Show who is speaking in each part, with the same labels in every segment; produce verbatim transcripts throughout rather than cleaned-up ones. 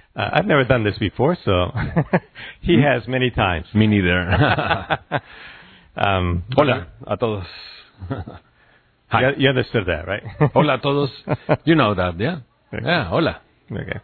Speaker 1: Uh, I've never done this before, so he has many times.
Speaker 2: Me neither.
Speaker 1: um,
Speaker 2: Hola a todos. Hi.
Speaker 1: You, you understood that, right?
Speaker 2: Hola a todos. You know that, yeah?
Speaker 1: Okay.
Speaker 2: Yeah, hola.
Speaker 1: Okay.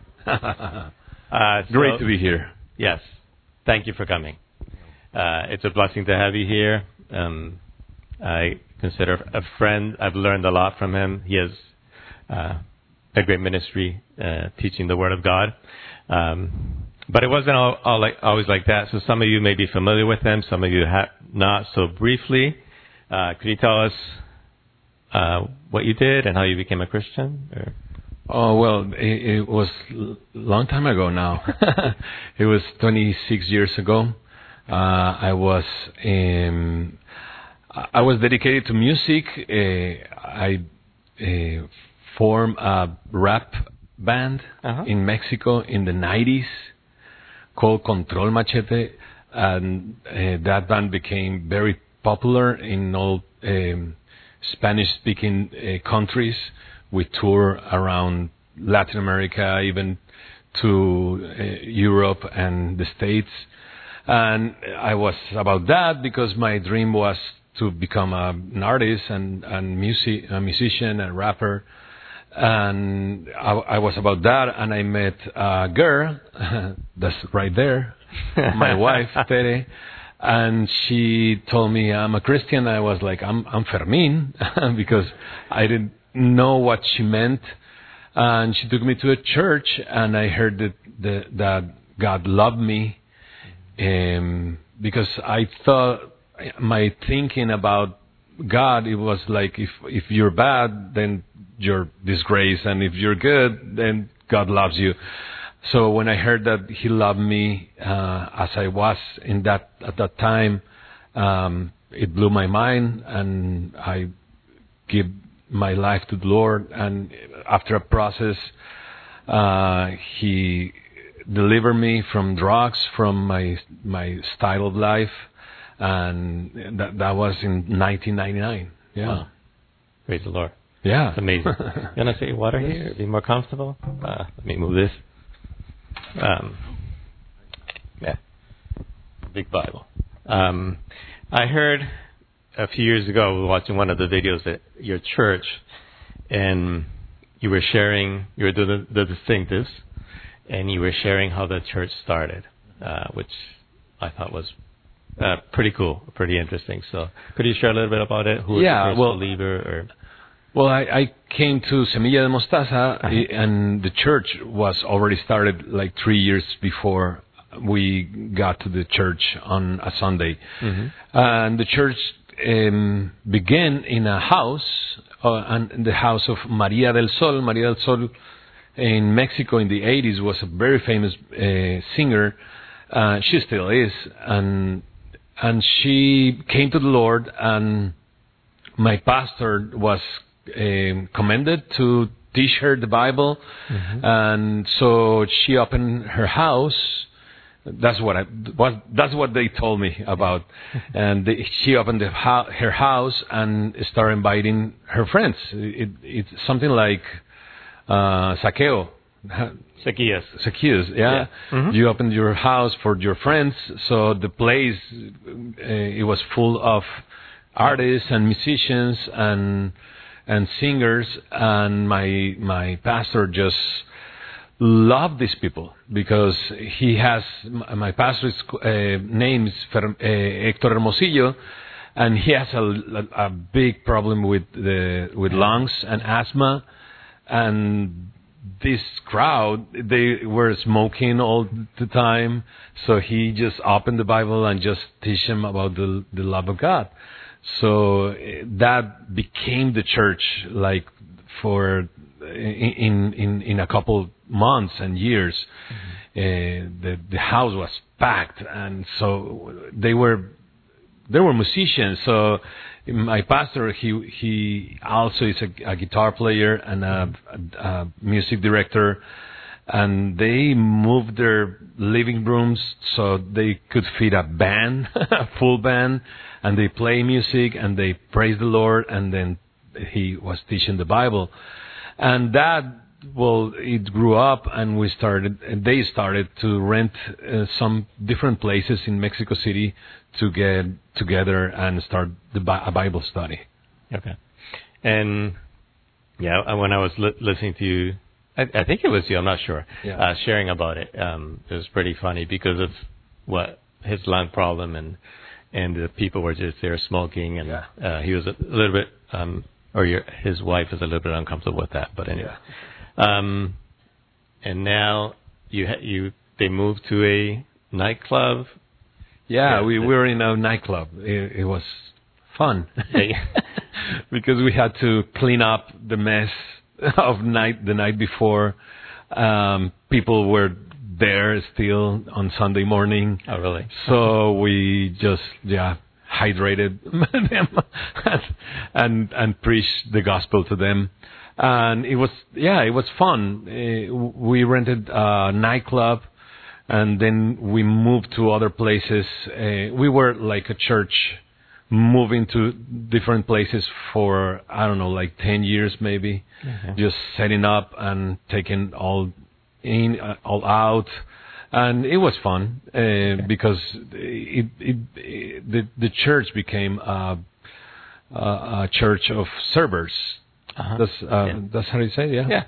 Speaker 1: Uh, so,
Speaker 2: Great to be here.
Speaker 1: Yes. Thank you for coming. Uh, it's a blessing to have you here. Um, I consider a friend. I've learned a lot from him. He has uh, a great ministry uh, teaching the Word of God. Um, but it wasn't all, all like, always like that. So some of you may be familiar with him. Some of you ha- not. So briefly, uh, could you tell us uh, what you did and how you became a Christian? Or?
Speaker 2: Oh, well, it, it was a long time ago now. It was twenty-six years ago. Uh, I was um, I was dedicated to music. Uh, I uh, formed a rap band uh-huh. in Mexico in the nineties called Control Machete, and uh, that band became very popular in all um, Spanish-speaking uh, countries. We tour around Latin America, even to uh, Europe and the States. And I was about that because my dream was to become a, an artist and, and music, a musician and rapper. And I, I was about that, and I met a girl, that's right there, my wife, Tere. And she told me I'm a Christian. I was like, I'm, I'm Fermin, because I didn't know what she meant. And she took me to a church, and I heard that, the, that God loved me, um, because I thought my thinking about God, it was like, if, if you're bad, then you're disgrace, and if you're good, then God loves you. So when I heard that He loved me uh, as I was in that at that time, um, it blew my mind, and I give my life to the Lord. And after a process, uh, He delivered me from drugs, from my my style of life, and that that was in nineteen ninety-nine. Yeah,
Speaker 1: wow. Praise the Lord.
Speaker 2: Yeah,
Speaker 1: it's amazing. You want to say water here? Be more comfortable. Uh, let me move this. Um, yeah, big Bible. Um, I heard a few years ago, we were watching one of the videos at your church, and you were sharing, you were doing the, the distinctives, and you were sharing how the church started, uh, which I thought was uh, pretty cool, pretty interesting. So could you share a little bit about it? Who was
Speaker 2: yeah,
Speaker 1: the first
Speaker 2: well,
Speaker 1: believer? Or?
Speaker 2: Well, I, I came to Semilla de Mostaza, uh-huh. and the church was already started like three years before we got to the church on a Sunday. Mm-hmm. And the church um, began in a house, uh, and the house of Maria del Sol. Maria del Sol in Mexico in the eighties was a very famous uh, singer. Uh, she still is. And, and she came to the Lord, and my pastor was Um, commended to teach her the Bible, mm-hmm. and so she opened her house. That's what I what that's what they told me about. And they, she opened the, her house and started inviting her friends. It, it's something like uh, Zacchaeus.
Speaker 1: Zacchaeus.
Speaker 2: Zacchaeus, yeah. yeah. Mm-hmm. You opened your house for your friends, so the place uh, it was full of artists and musicians and. and singers, and my my pastor just loved these people because he has, my pastor's uh, name is uh, Hector Hermosillo, and he has a, a, a big problem with the with lungs and asthma, and this crowd, they were smoking all the time, so he just opened the Bible and just teach them about the the love of God. So that became the church, like for in in in a couple months and years. Mm-hmm. Uh, the the house was packed, and so they were they were musicians. So my pastor, he he also is a, a guitar player and a, a, a music director. And they moved their living rooms so they could fit a band, a full band, and they play music and they praise the Lord, and then he was teaching the Bible. And that well, it grew up, and we started. And they started to rent uh, some different places in Mexico City to get together and start the Bi- a Bible study.
Speaker 1: Okay. And yeah, when I was li- listening to you, I, I think it was you. I'm not sure.
Speaker 2: Yeah.
Speaker 1: Uh, sharing about it, um, it was pretty funny because of what his lung problem, and and the people were just there smoking, and
Speaker 2: Yeah.
Speaker 1: uh, he was a little bit, um, or your his wife was a little bit uncomfortable with that. But anyway, um, and now you ha- you they moved to a nightclub.
Speaker 2: Yeah,
Speaker 1: Yeah,
Speaker 2: we
Speaker 1: the-
Speaker 2: were in a nightclub. It, it was fun
Speaker 1: Yeah.
Speaker 2: because we had to clean up the mess of night the night before. Um, people were there still on Sunday morning.
Speaker 1: Oh, really?
Speaker 2: So we just yeah hydrated them and, and and preached the gospel to them, and it was yeah it was fun. Uh, we rented a nightclub, and then we moved to other places. Uh, we were like a church moving to different places for I don't know like ten years maybe,
Speaker 1: Okay.
Speaker 2: just setting up and taking all in uh, all out. And it was fun uh, okay. because it, it, it, the the church became a, a, a church of servers.
Speaker 1: Uh-huh.
Speaker 2: That's uh,
Speaker 1: Yeah.
Speaker 2: that's how you say it, yeah.
Speaker 1: Yeah.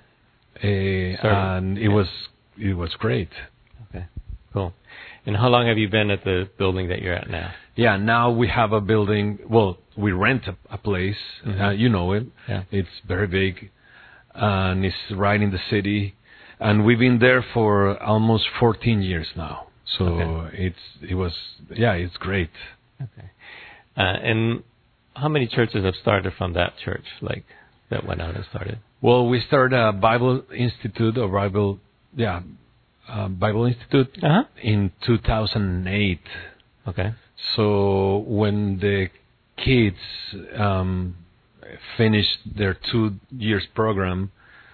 Speaker 2: Uh, and it
Speaker 1: Yeah.
Speaker 2: was it was great.
Speaker 1: Okay. Cool. And how long have you been at the building that you're at now?
Speaker 2: Yeah. Now we have a building. Well, we rent a, a place.
Speaker 1: Mm-hmm.
Speaker 2: Uh, you know it.
Speaker 1: Yeah.
Speaker 2: It's very big, and it's right in the city. And we've been there for almost fourteen years now. So
Speaker 1: Okay.
Speaker 2: it's it was yeah it's great.
Speaker 1: Okay. Uh, and how many churches have started from that church, like that went out and started?
Speaker 2: Well, we started a Bible Institute or Bible yeah uh, Bible Institute
Speaker 1: Uh-huh.
Speaker 2: in two thousand eight.
Speaker 1: Okay.
Speaker 2: So when the kids um, finished their two years program,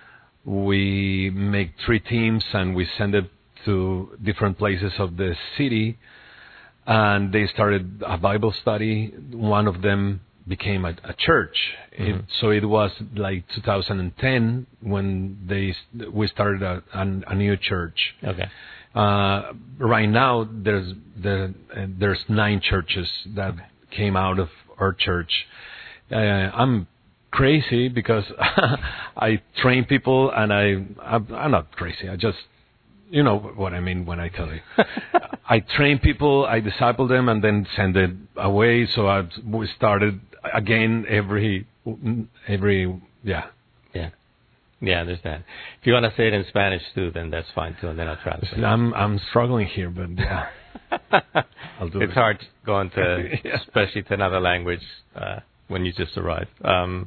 Speaker 2: we make three teams and we send it to different places of the city, and they started a Bible study. One of them became a, a church.
Speaker 1: Mm-hmm.
Speaker 2: It, so it was like two thousand ten when they we started a, a, a new church.
Speaker 1: Okay.
Speaker 2: Uh, right now, there's there, uh, there's nine churches that
Speaker 1: Okay.
Speaker 2: came out of our church. Uh, I'm crazy because I train people, and I I'm, I'm not crazy. I just you know what I mean when I tell you. I train people, I disciple them, and then send it away. So I we started again every every yeah.
Speaker 1: Yeah. Yeah, I understand. If you want to say it in Spanish too, then that's fine too, and then I'll translate.
Speaker 2: I'm I'm struggling here, but yeah. I'll do
Speaker 1: it's
Speaker 2: it.
Speaker 1: hard going to,
Speaker 2: Yeah.
Speaker 1: especially to another language uh, when you just arrived. Um,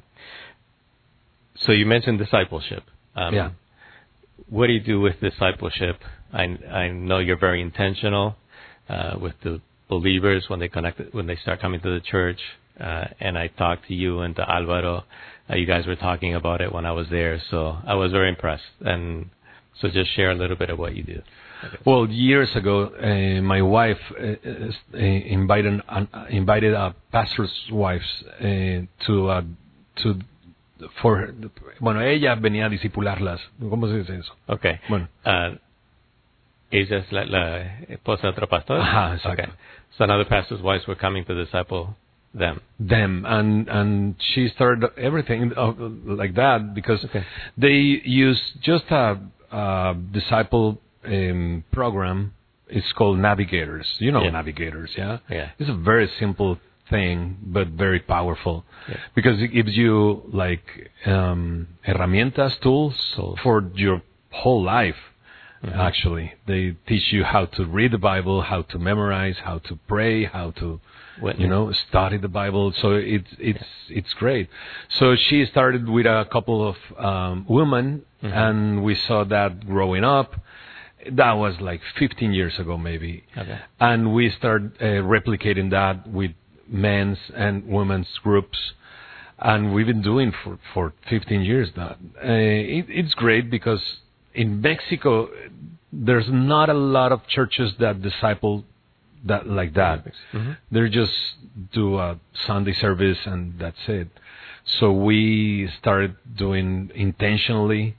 Speaker 1: so you mentioned discipleship. Um,
Speaker 2: Yeah.
Speaker 1: What do you do with discipleship? I I know you're very intentional uh, with the believers when they connect when they start coming to the church. Uh, and I talked to you and to Alvaro. Uh, you guys were talking about it when I was there, so I was very impressed. And so just share a little bit of what you do.
Speaker 2: Well, years ago, uh, my wife uh, uh, invited uh, invited a pastor's wives uh, to uh, to for bueno, ella venía a discipularlas. ¿Cómo se dice eso?
Speaker 1: Okay.
Speaker 2: Bueno.
Speaker 1: Uh, ella es la, la esposa de otro pastor.
Speaker 2: Ajá, exacto.
Speaker 1: Okay. So another pastor's wives were coming to disciple them.
Speaker 2: Them and and she started everything uh, like that because
Speaker 1: Okay.
Speaker 2: they use just a, a disciple um, program. It's called Navigators. You know
Speaker 1: Yeah.
Speaker 2: Navigators, yeah?
Speaker 1: Yeah.
Speaker 2: It's a very simple thing, but very powerful
Speaker 1: Yeah.
Speaker 2: because it gives you like um, herramientas, tools
Speaker 1: Tools.
Speaker 2: for your whole life.
Speaker 1: Mhm.
Speaker 2: Actually, they teach you how to read the Bible, how to memorize, how to pray, how to
Speaker 1: Witness.
Speaker 2: you know, study the Bible. So it's it's it's great. So she started with a couple of um, women,
Speaker 1: Mhm.
Speaker 2: and we saw that growing up. That was like fifteen years ago, maybe.
Speaker 1: Okay.
Speaker 2: And we started uh, replicating that with men's and women's groups, and we've been doing for for fifteen years now. Uh, it, it's great because in Mexico, there's not a lot of churches that disciple that like that.
Speaker 1: Mm-hmm.
Speaker 2: They just do a Sunday service and that's it. So we started doing intentionally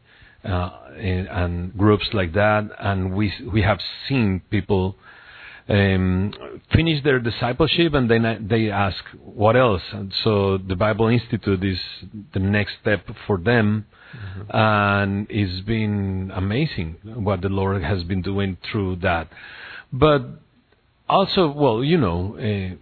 Speaker 2: uh, and, and groups like that, and we we have seen people um, finish their discipleship, and then they ask what else. And so the Bible Institute is the next step for them, mm-hmm. and it's been amazing what the Lord has been doing through that. But also, well, you know,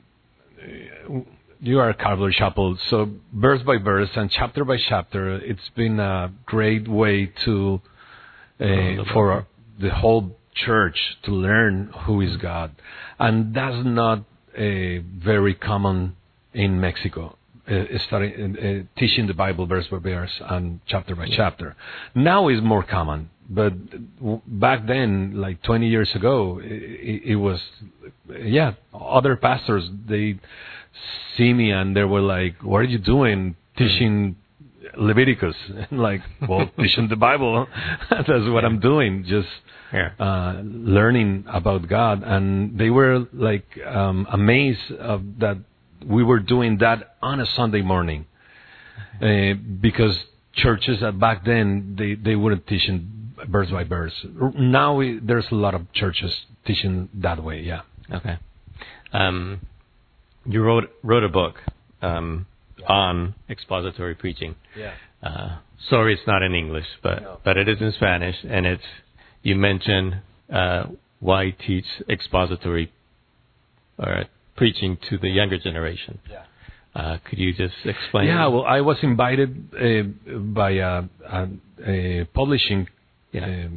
Speaker 2: uh, you are a Calvary Chapel, so verse by verse and chapter by chapter, it's been a great way to uh, for the whole church to learn who is God, and that's not uh, very common in Mexico. Uh, starting uh, teaching the Bible verse by verse and chapter by yeah. chapter. Now is more common, but back then, like twenty years ago, it, it was yeah. Other pastors, they see me and they were like, "What are you doing teaching Leviticus?" And like, well, teaching the Bible. That's what yeah. I'm doing. Just yeah. uh, learning about God, and they were like um, amazed of that we were doing that on a Sunday morning, uh, because churches that back then they they weren't teaching verse by verse. Now we, there's a lot of churches teaching that way. Yeah.
Speaker 1: Okay. Um, you wrote wrote a book um, yeah. on expository preaching.
Speaker 2: Yeah.
Speaker 1: Uh, sorry, it's not in English, but no. but it is in Spanish, and it's you mentioned uh, why teach expository or preaching to the younger generation.
Speaker 2: Yeah.
Speaker 1: Uh, could you just explain?
Speaker 2: Yeah. Well, I was invited uh, by a, a, a publishing yeah. uh,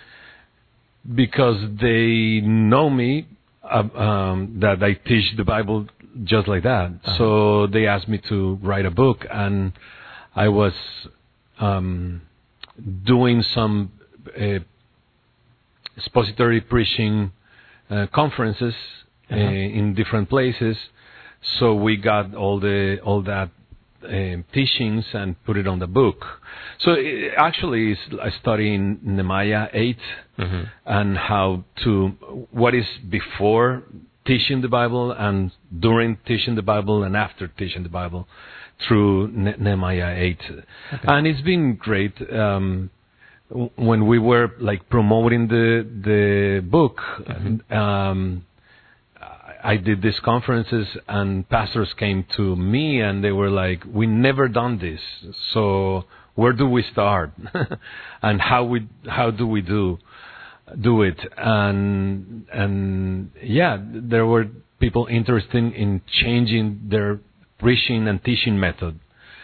Speaker 2: because they know me uh, um, that I teach the Bible just like that. Uh-huh. So they asked me to write a book, and I was um, doing some uh, expository preaching uh, conferences uh-huh. uh, in different places. So we got all the all that uh, teachings and put it on the book. So it actually, is I study in Nehemiah eight mm-hmm. and how to what is before teaching the Bible and during teaching the Bible and after teaching the Bible through ne- Nehemiah eight, okay. And it's been great. Um, when we were like promoting the the book, mm-hmm. um, I did these conferences, and pastors came to me and they were like, "We never done this, so where do we start, and how we how do we do do it?" And and yeah, there were people interested in changing their preaching and teaching method.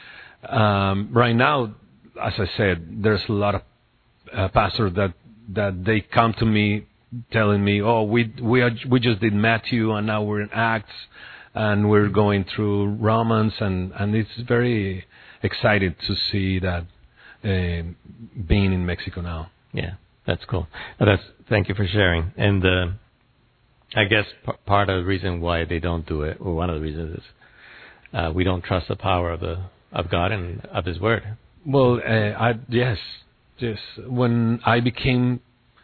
Speaker 2: Um, right now, as I said, there's a lot of uh, pastors that that they come to me telling me, "Oh, we we are, we just did Matthew, and now we're in Acts, and we're going through Romans," and, and it's very excited to see that uh, being in Mexico now.
Speaker 1: Yeah, that's cool. That's thank you for sharing. And uh, I guess p- part of the reason why they don't do it, or one of the reasons, is uh, we don't trust the power of the of God and of His Word.
Speaker 2: Well, uh, I yes, yes. When I became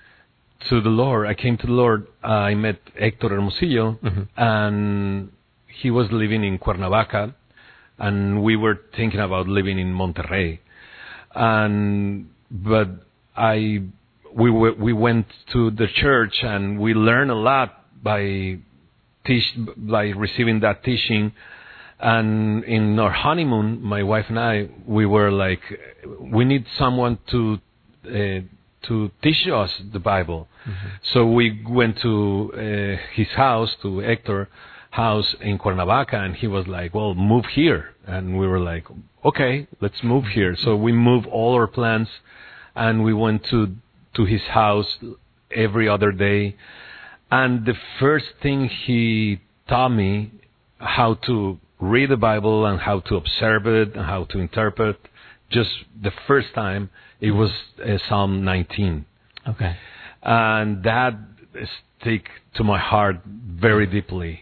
Speaker 2: to the Lord, I came to the Lord, uh, I met Héctor Hermosillo, mm-hmm. and he was living in Cuernavaca, and we were thinking about living in Monterrey. And, but I, we were, we went to the church, and we learned a lot by teach, by receiving that teaching. And in our honeymoon, my wife and I, we were like, we need someone to, uh, to teach us the Bible. Mm-hmm. So we went to uh, his house, to Héctor's house in Cuernavaca, and he was like, "Well, move here." And we were like, "Okay, let's move here." So we moved all our plans, and we went to to his house every other day. And the first thing he taught me how to read the Bible and how to observe it and how to interpret. Just the first time, it was uh, Psalm nineteen.
Speaker 1: Okay.
Speaker 2: And that stick to my heart very deeply.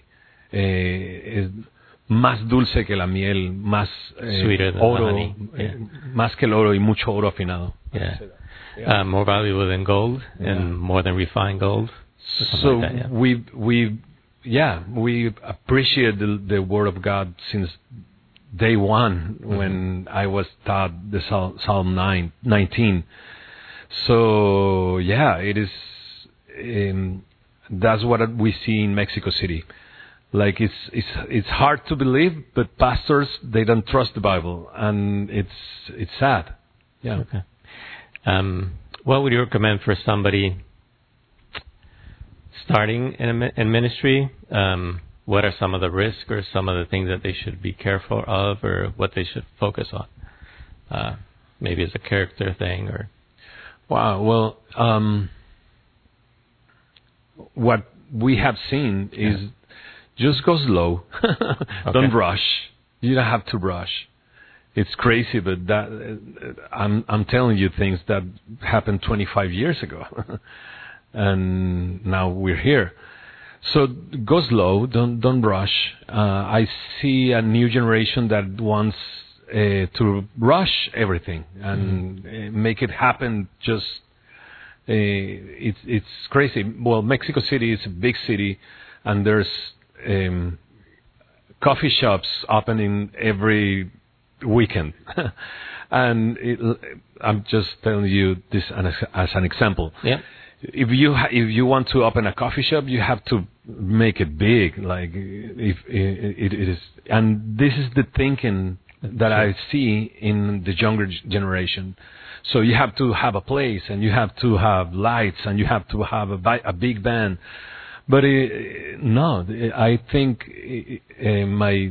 Speaker 2: Eh, más dulce que la miel, más eh,
Speaker 1: sweeter than
Speaker 2: oro,
Speaker 1: the honey. Yeah.
Speaker 2: Eh, más que el oro y mucho oro afinado.
Speaker 1: Yeah. yeah. Uh, more valuable than gold yeah. and more than refined gold.
Speaker 2: So
Speaker 1: like that, yeah.
Speaker 2: we we yeah we appreciate the, the Word of God since day one, mm-hmm. when I was taught the Psalm nine, nineteen. So yeah, it is. Um, that's what we see in Mexico City. Like it's it's it's hard to believe, but pastors they don't trust the Bible, and it's it's sad. Yeah.
Speaker 1: Okay. Um, what would you recommend for somebody starting in, a, in ministry? Um, what are some of the risks or some of the things that they should be careful of, or what they should focus on? Uh, maybe it's a character thing, or
Speaker 2: wow. Well, um, what we have seen is. Yeah. Just go slow.
Speaker 1: Okay.
Speaker 2: Don't rush. You don't have to rush. It's crazy, but that uh, I'm I'm telling you things that happened twenty-five years ago, and now we're here. So go slow. Don't don't rush. Uh, I see a new generation that wants uh, to rush everything and mm-hmm. make it happen. Just uh, it's it's crazy. Well, Mexico City is a big city, and there's Um, coffee shops opening every weekend, and it, I'm just telling you this as, as an example.
Speaker 1: Yeah.
Speaker 2: If you ha- if you want to open a coffee shop, you have to make it big. Like if it, it is, and this is the thinking that I see in the younger generation. So you have to have a place, and you have to have lights, and you have to have a, bi- a big band. But uh, no, I think uh, my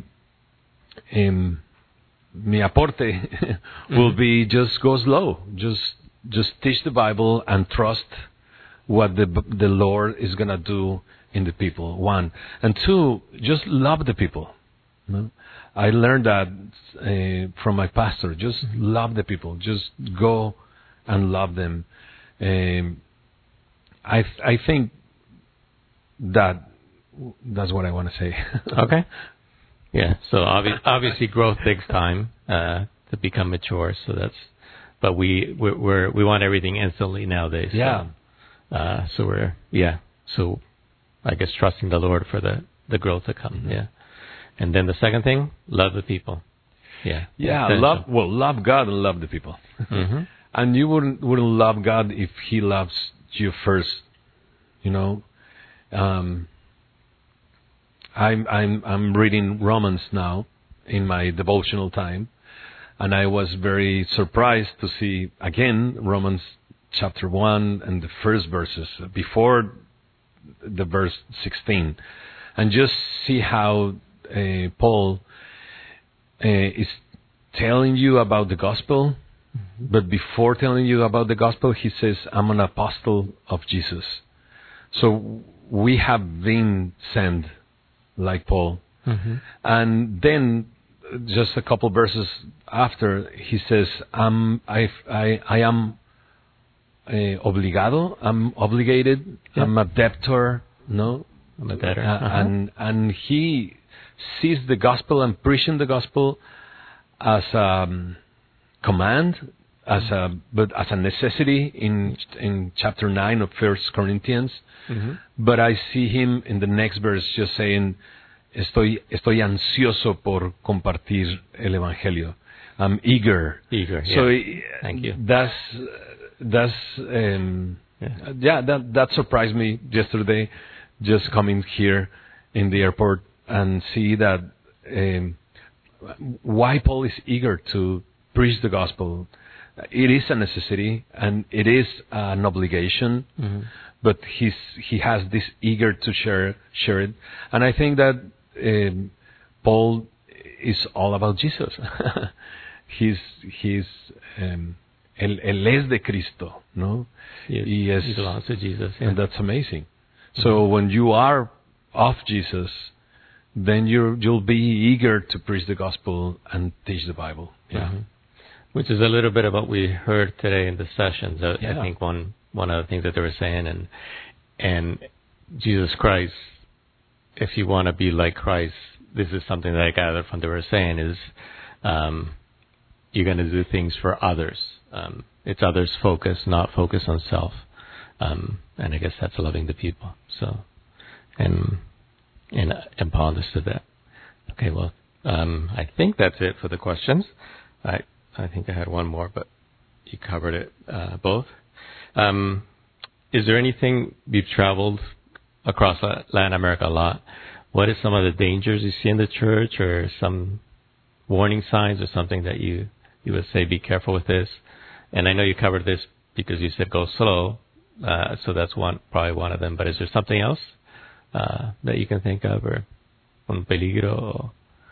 Speaker 2: um, mi aporte will mm-hmm. be just go slow, just just teach the Bible and trust what the the Lord is gonna do in the people. One and two, just love the people. No? I learned that uh, from my pastor. Just love the people. Just go and love them. Um, I I think. That that's what I want to say.
Speaker 1: Okay. Yeah. So obvi- obviously, growth takes time uh, to become mature. So that's, but we we're, we're we want everything instantly nowadays.
Speaker 2: Yeah.
Speaker 1: So, uh, so we're yeah. So I guess trusting the Lord for the, the growth to come. Mm-hmm. Yeah. And then the second thing, love the people. Yeah.
Speaker 2: Yeah. Love well, love God and love the people.
Speaker 1: Mm-hmm.
Speaker 2: And you wouldn't wouldn't love God if He loves you first. You know. Um, I'm I'm I'm reading Romans now in my devotional time, and I was very surprised to see again Romans chapter one and the first verses before the verse sixteen, and just see how uh, Paul uh, is telling you about the gospel, mm-hmm. but before telling you about the gospel, he says, "I'm an apostle of Jesus." So we have been sent like Paul. Mm-hmm. And then just a couple verses after, he says, um, I, I, I am uh, obligado, I'm obligated, yeah. I'm a debtor, no?
Speaker 1: I'm a debtor.
Speaker 2: Uh, uh-huh. And, and he sees the gospel and preaching the gospel as a um, command, as a but as a necessity in in chapter nine of First Corinthians. Mm-hmm. But I see him in the next verse just saying, "Estoy estoy ansioso por compartir el evangelio." I'm eager.
Speaker 1: Eager.
Speaker 2: So
Speaker 1: yeah. Thank you.
Speaker 2: That's that's um, yeah. yeah. That that surprised me yesterday, just coming here in the airport and see that um, why Paul is eager to preach the gospel. It is a necessity and it is an obligation, mm-hmm. but he's he has this eager to share share it, and I think that um, Paul is all about Jesus. he's he's um, él, él es de Cristo, no?
Speaker 1: Yes,
Speaker 2: he, is,
Speaker 1: he belongs to Jesus, yeah.
Speaker 2: And that's amazing. Mm-hmm. So when you are of Jesus, then you you'll be eager to preach the gospel and teach the Bible. Yeah.
Speaker 1: Mm-hmm. Which is a little bit of what we heard today in the sessions. I, yeah. I think one one of the things that they were saying, and and Jesus Christ, if you want to be like Christ, this is something that I gathered from what they were saying is, um, you're going to do things for others. Um, it's others focus, not focus on self. Um, and I guess that's loving the people. So, and and and Paul understood that. Okay, well, um, I think that's it for the questions. I. I think I had one more, but you covered it uh, both. Um, is there anything, you've traveled across Latin America a lot. What is some of the dangers you see in the church, or some warning signs, or something that you, you would say, be careful with this? And I know you covered this because you said go slow, uh, so that's one probably one of them. But is there something else uh, that you can think of, or un peligro?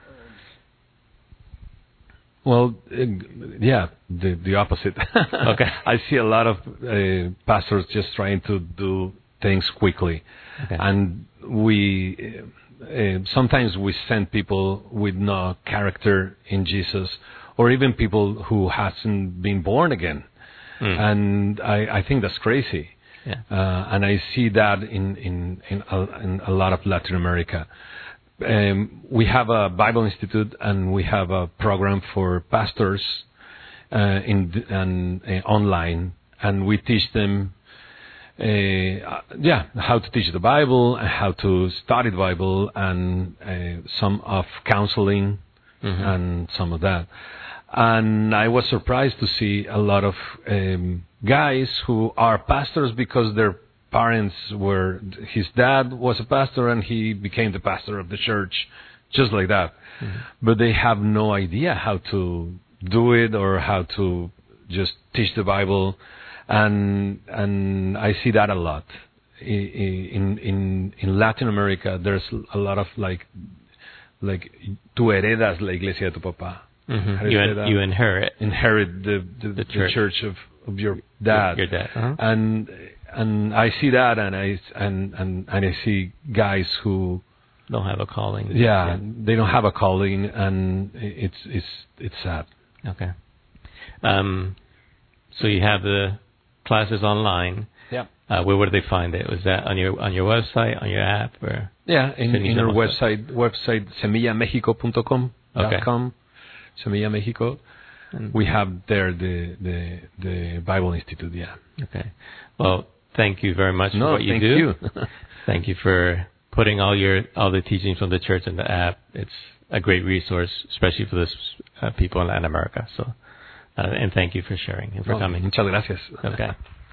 Speaker 2: Well, uh, yeah, the the opposite.
Speaker 1: Okay.
Speaker 2: I see a lot of uh, pastors just trying to do things quickly,
Speaker 1: Okay.
Speaker 2: and we uh, uh, sometimes we send people with no character in Jesus, or even people who hasn't been born again,
Speaker 1: Mm.
Speaker 2: and I, I think that's crazy.
Speaker 1: Yeah.
Speaker 2: Uh, and I see that in in in a, in a lot of Latin America. Um, we have a Bible Institute, and we have a program for pastors uh, in and uh, online, and we teach them, uh, yeah, how to teach the Bible, and how to study the Bible, and uh, some of counseling,
Speaker 1: Mm-hmm.
Speaker 2: and some of that. And I was surprised to see a lot of um, guys who are pastors because their parents were, his dad was a pastor and he became the pastor of the church, just like that.
Speaker 1: Mm-hmm.
Speaker 2: But they have no idea how to do it, or how to just teach the Bible. And and I see that a lot. In in in Latin America, there's a lot of like, like, tú heredas la iglesia de tu papá.
Speaker 1: Mm-hmm.
Speaker 2: How do
Speaker 1: You,
Speaker 2: say
Speaker 1: in,
Speaker 2: that?
Speaker 1: you inherit
Speaker 2: Inherit the the,
Speaker 1: The
Speaker 2: the,
Speaker 1: church.
Speaker 2: church of, of your dad.
Speaker 1: your dad. Uh-huh.
Speaker 2: And and I see that, and I and and, and I see guys who
Speaker 1: Don't have a calling.
Speaker 2: yeah, they don't have a calling, and it's it's it's sad.
Speaker 1: Okay. Um, so you have the classes online.
Speaker 2: Yeah.
Speaker 1: Uh, where would they find it? Was that on your on your website, on your app, or?
Speaker 2: Yeah, in,
Speaker 1: Semilla
Speaker 2: in our
Speaker 1: Mexico.
Speaker 2: website website semilla mexico punto com
Speaker 1: Okay.
Speaker 2: .com, Semilla Mexico.
Speaker 1: And-
Speaker 2: We have there the the the Bible Institute. Yeah.
Speaker 1: Okay. Well, thank you very much
Speaker 2: No,
Speaker 1: for what you
Speaker 2: thank
Speaker 1: do.
Speaker 2: you.
Speaker 1: Thank you for putting all your all the teachings from the church in the app. It's a great resource, especially for this uh, people in Latin America. So, uh, and thank you for sharing and for
Speaker 2: No,
Speaker 1: coming.
Speaker 2: muchas gracias.
Speaker 1: Okay.